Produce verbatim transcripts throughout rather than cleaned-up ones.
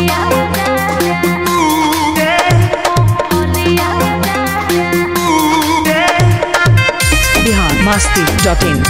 Bihar Masti dot in.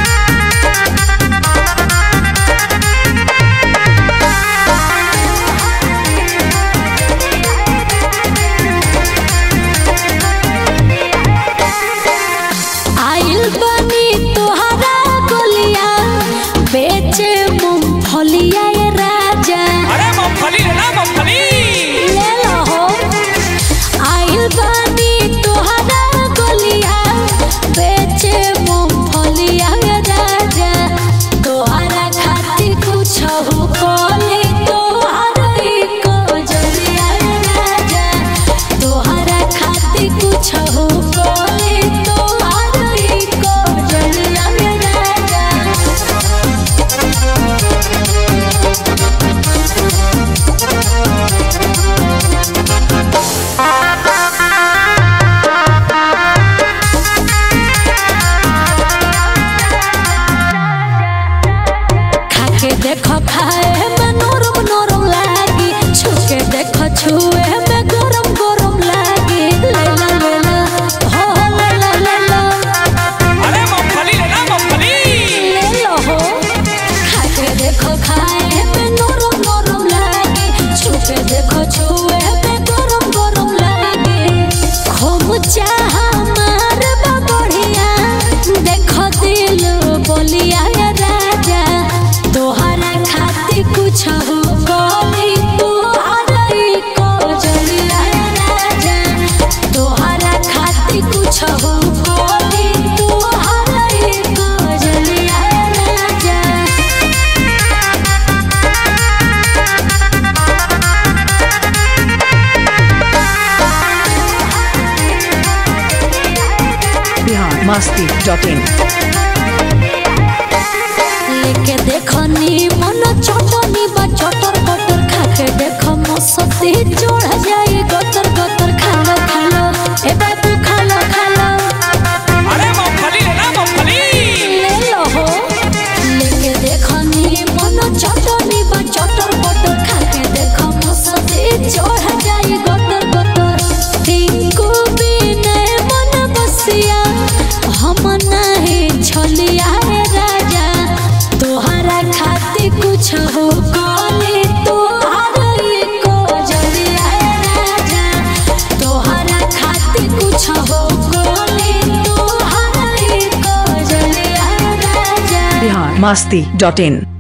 देखो खाए में नरम नरम लागी, छुके देखो छुए में गरम गरम लागी। लेला लेला हो लेला लेला, अरे मूंगफली लेना मूंगफली ले लो हो। खाके देखो खाए में नरम नरम लागी, छुके देखो छुए में गरम गरम लागी। खूब चाह मार बढ़िया, देखो दिल बोलिया राजा तोहरा खाती कुछ हो बोली तोहरा को जलिया राजा। तोहरा खाती कुछ हो बोली तोहरा को जलिया राजा। बिहार मस्ती डॉट इन। लेके देखो नी मन चटनी बा चटर बटर, खाके देखो मसती चढ़ जाए गतर गतर। खालो खालो ए बाबू खालो खालो, अरे मूंगफली लेना मूंगफली ले लो हो। लेके देखो नी मन चटनी बा चटर बटर, खाके देखो मसती चढ़ जाए गतर गतर। टिंकू बिने मन बसिया हम नहीं छलिया राजा। तोहरा खाती कुछ हो कॉली तोहरा को जलिया राजा। तोहरा खाती कुछ हो कॉली तोहरा को जलिया राजा। बिहार मस्ती डॉट इन।